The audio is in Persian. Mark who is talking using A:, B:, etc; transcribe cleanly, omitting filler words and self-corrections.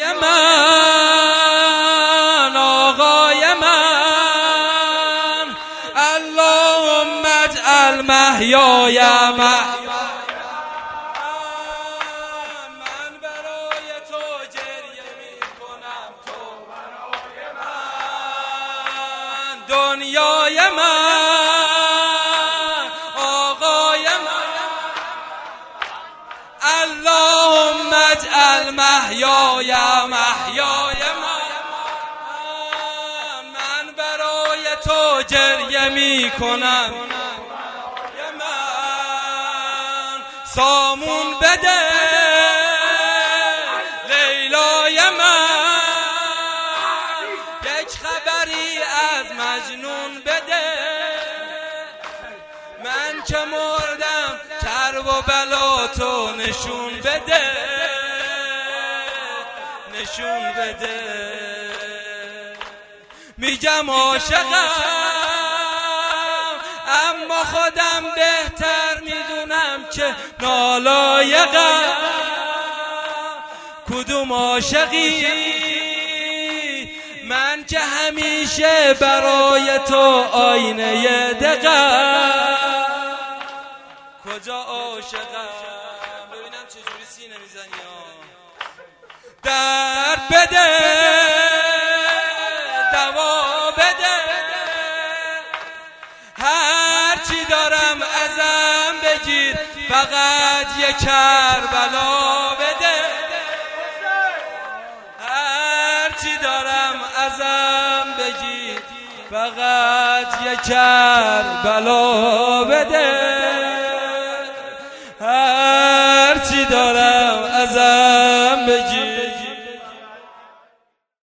A: من آقای من اللهم اجعل محیای من برای تو گریه میکنم تو برای من دنیای من آقای من اللهم اجعل محیای من برای تو گریه میکنم سامون بده لیلای من یک خبری از مجنون بده من که مردم کرب و بلا تو نشون بده نشون بده میگم عاشقم اما خودم بهتر میدونم که نالایقم کدوم عاشقی من که همیشه برای تو آینه دقم کجا عاشقم ببینم چجوری سینه میزنی درد بده دوا بده هرچی دارم ازم بگیر فقط یک کربلا بده هرچی دارم ازم بگیر فقط یک کربلا بده هرچی دارم